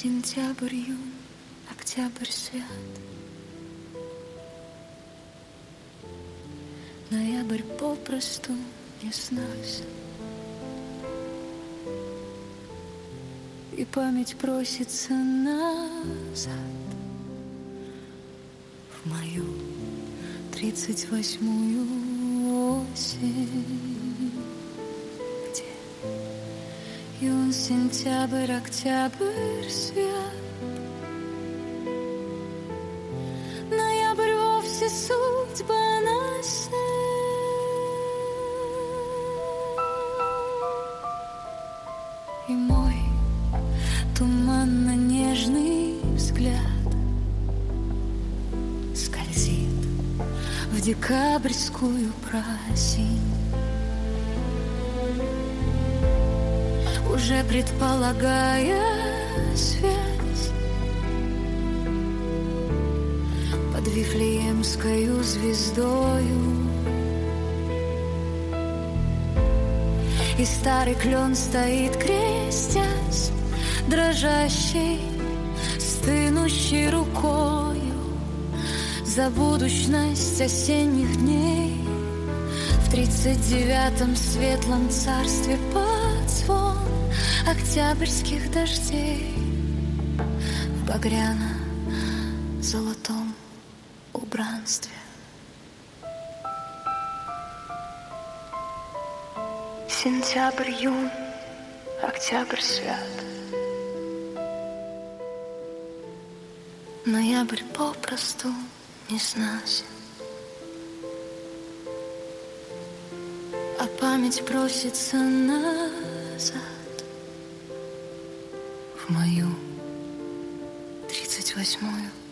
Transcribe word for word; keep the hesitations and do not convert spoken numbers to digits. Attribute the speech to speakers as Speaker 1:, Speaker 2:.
Speaker 1: Сентябрь юн, октябрь свят, ноябрь попросту не снался, и память просится назад в мою тридцать восьмую осень, где юн, сентябрь, октябрь свят, ноябрь вовсе судьбоносен, и мой туманно-нежный взгляд скользит в декабрьскую просень, уже предполагая связь под Вифлеемскою звездою. И старый клен стоит, крестясь, дрожащей, стынущей рукою за будущность осенних дней. В тридцать девятом светлом царстве под звон октябрьских дождей, в багряно-золотом убранстве. Сентябрь юн, октябрь свят, ноябрь попросту не снасен, а память просится назад в мою тридцать восьмую